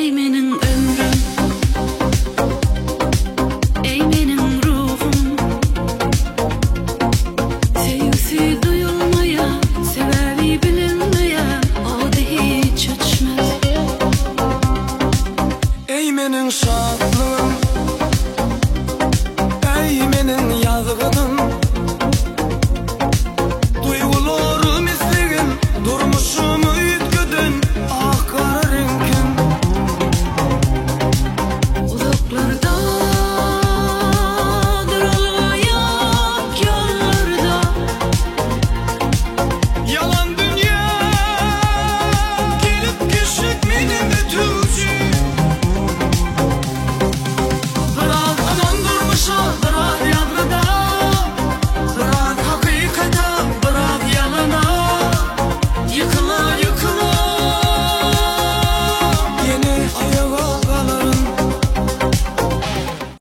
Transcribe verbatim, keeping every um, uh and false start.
ey menin ömrüm, ey menin ruhum. Sevgisi duyulmaya, sevevi bilinmeye, o da hiç ötüşmez. Ey menin şanlı